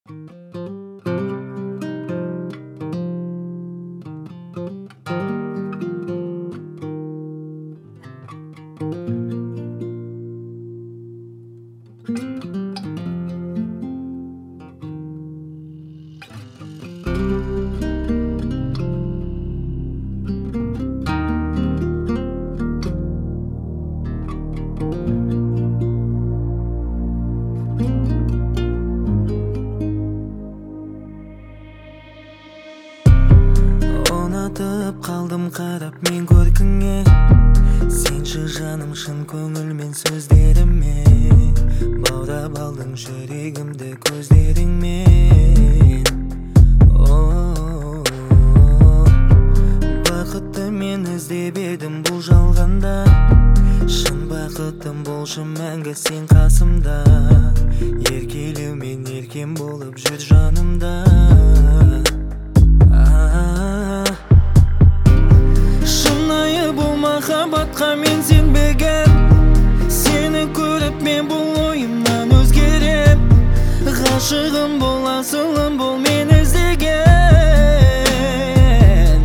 Ұнатып қалдым қарап мен көркіңе, сенші жаным шын көңілмен сөздеріме, баурап алдың жүрегімді көздеріңмен. Бақытты мен іздеп едім бұл жалғанда, шын бақыттым болшы мәңгі сен қасымда, еркелеумен еркем болып жүр жанымда. Шынайы бұл махаббатқа мен сенбеген, сені көріп мен бұл ойымнан өзгерем. Ғашығым бол, асылым бол, мен іздеген.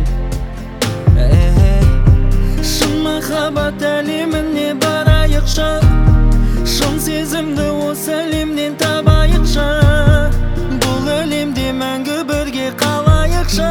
Шын махаббат әлеміне барайықшы, шын сезімді осы әлемнен табайықшы, бұл әлемде мәңгі бірге қалайықшы.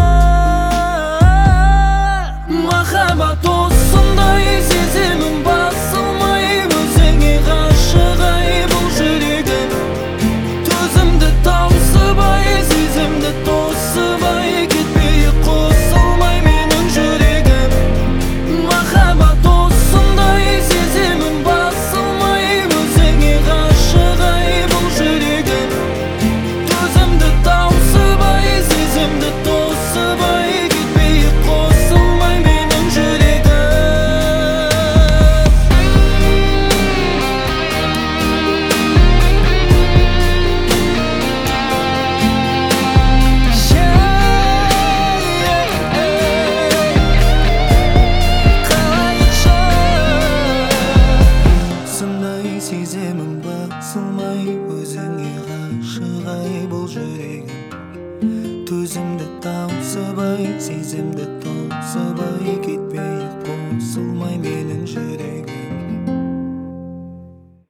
Махаббат осындай, сезімім басылмай, өзіңе ғашық ай бұл жүрегім. Төзімді таусыбай, сезімді тосыбай, кетпей қосылмай менің жүрегім. Махаббат осындай, сезімім басылмай, өзіңе ғашық ай бұл жүрегім. Төзімді таусыбай, сезімді тосыбай, кетпей қосылмай менің жүрегім. Сондай сезімім басылмай, өзіңе ғашық ай бұл жүрегім.